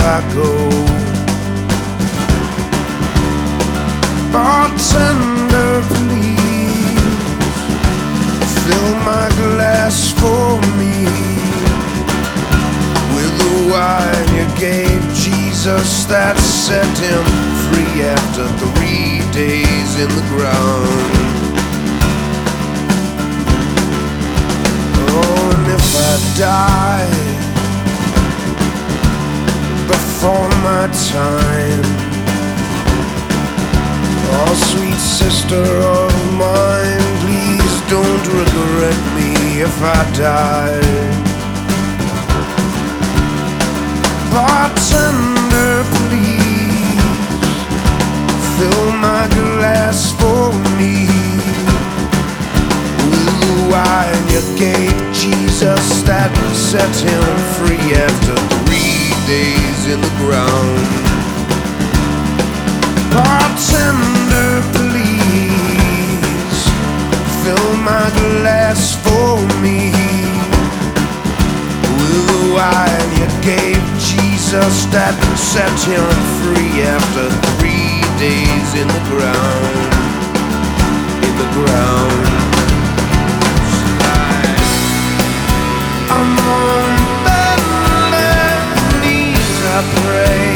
I go. Bartender, please fill my glass for me with the wine you gave Jesus that set him free after 3 days in the ground. Oh, and if I die before my time, oh, sweet sister of mine, please don't regret me if I die. Bartender, please fill my glass for me with the wine you gave Jesus that set him free after 3 days in the ground. Bartender, please fill my glass for me with the wine you gave Jesus that set him free after 3 days in the ground. In the ground. I'm on bended knees, I pray.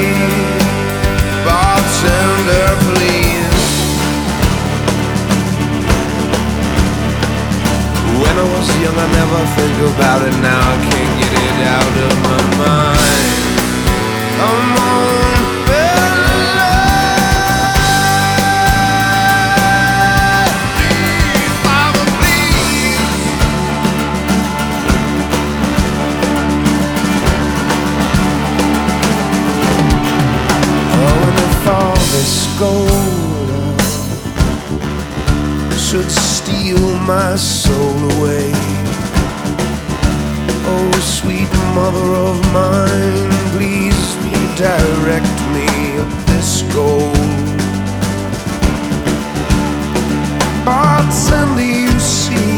Bartender, please. When I was young, I never think about it. Now I can't get it out of my mind. I'm on bended knees, Father, please. Oh, and if all this gold should steal my soul away, oh, sweet mother of mine, please direct me of this gold. Bartender, you see,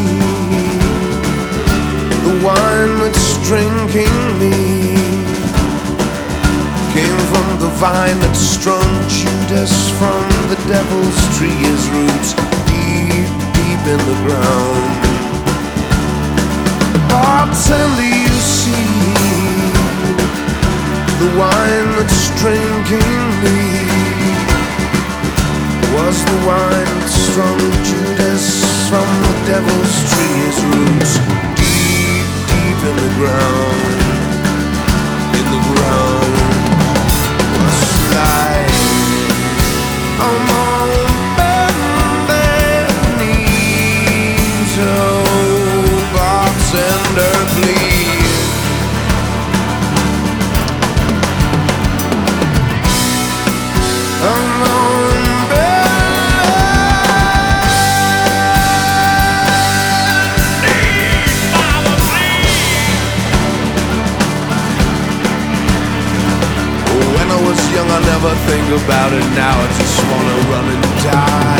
the wine that's drinking me came from the vine that strung Judas from the devil's tree. His roots deep, deep in the ground. Bartender, you see, the wine that's drinking me was the wine that strung Judas from the devil's tree. His roots deep, deep in the ground. In the ground. I'm on bended knees, oh, bartender, please. I'm on bended knees, Father, please. When I was young, I never think about it. Now I just wanna run and die.